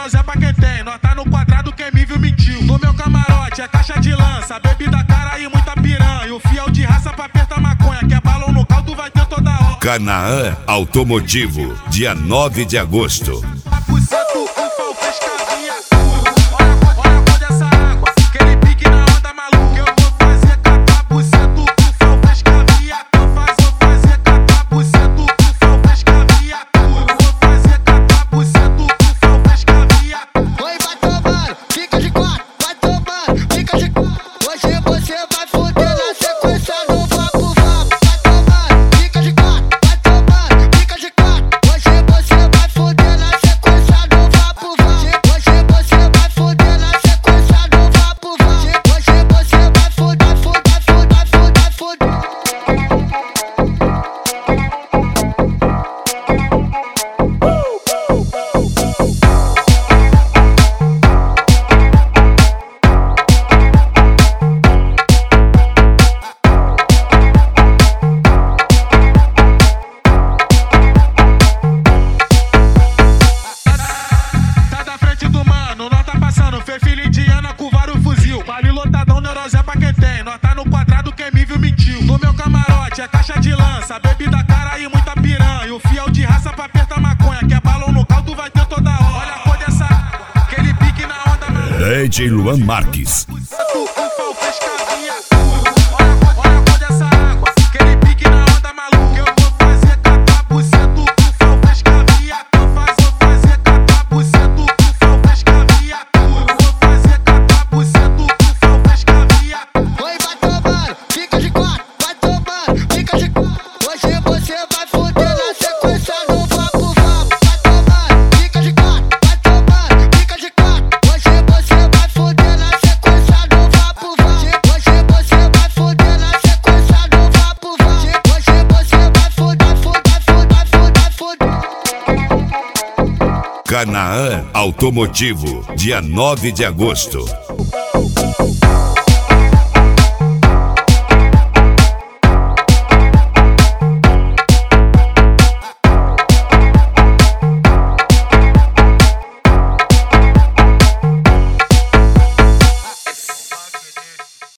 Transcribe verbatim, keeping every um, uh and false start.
neurose é pra quem tem. Nós tá no quadrado, quem me viu mentiu. No meu camarote é caixa de lança, bebida cara e muita piranha. O fiel de raça pra apertar maconha, que é balão no caldo vai ter toda hora. Canaã Automotivo, dia nove de agosto. Fez filha indiana com vários fuzil. Vale lotadão, neurose é pra quem tem. Nós tá no quadrado, quem me viu mentiu. No meu camarote é caixa de lança, bebida cara e muita piranha. O fiel de raça pra apertar maconha, que é balão no caldo vai ter toda hora. Olha a cor dessa, aquele pique na onda. D J Luan Marques. Canaã Automotivo, dia nove de agosto.